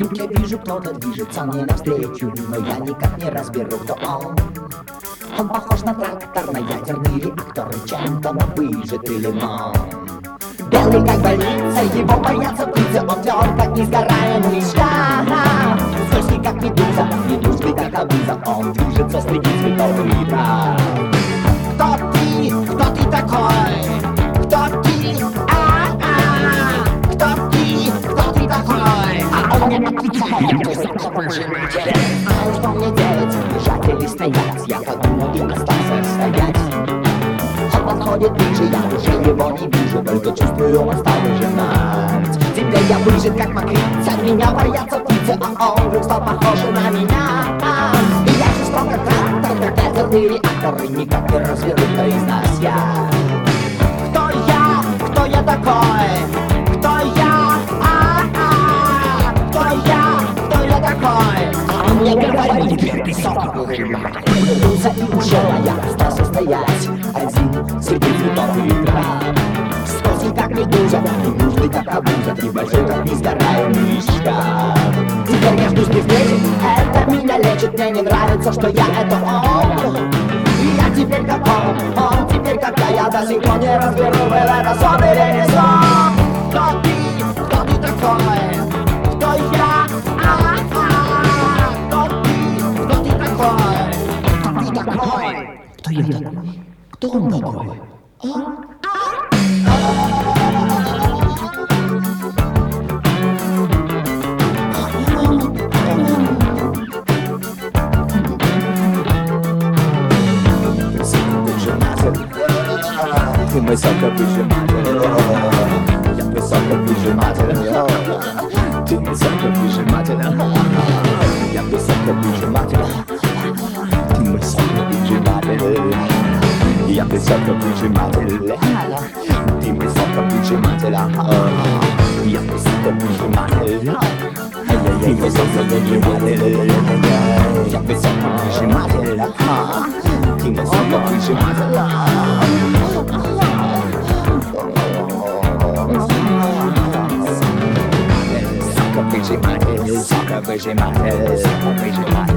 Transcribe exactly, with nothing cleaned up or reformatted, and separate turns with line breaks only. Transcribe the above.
Тут я вижу, кто-то движется мне навстречу, но я никак не разберу, кто он. Он похож на трактор, на ядерный реактор, чем-то он выжжет или лимон. Белый как больница, его боятся птицы, он тверд как несгораемый шкаф. Скользкий как медуза, медузный как обуза, он движется среди цветов и трав. Кто ты? Кто ты такой? Кто ты? А-а-а! Кто ты? Кто ты такой? А он мне отвечает, что сопровождает. А что мне делать? Бежать или стоять? Я подумал и остался стоять. Он подходит ближе, я уже его не вижу, только чувствую, он стал выжимать. Теперь я выжат как мокрица, меня боятся птицы, а он вдруг стал похож на меня. И я чувствовал как трактор, как ядерный реактор, и никак не разберу, кто из нас я. Кто я? Кто я такой? Кто я? А-а-а! Кто я? Кто я такой? А он мне говорит, теперь ты сопровождает. Вернулся и ушел, а я остался стоять один среди цветов и трав. Скользкий как медуза, медузный как обуза, и большой как несгораемый шкаф. Теперь я жду здесь встречи, это меня лечит, мне не нравится, что я это он. И я теперь как он, он теперь как я, я до сих пор не разберу, был это сон или не сон. Кто ты? Кто ты такой? Кто я? А-а-а! Кто ты? Кто ты такой? Кто ты такой? Кто я такой? Кто он такой? Он?
Ты мой соковыжиматель, я твой соковыжиматель. Ты мой соковыжиматель, я твой соковыжиматель. Ты мой соковыжиматель, я твой соковыжиматель. Ты мой соковыжиматель, я твой соковыжиматель. Ты мой соковыжиматель, я твой соковыжиматель. Ты мой соковыжиматель. Sucker, bitch, in my head. Sucker, bitch, in my head. Sucker, bitch, in my head.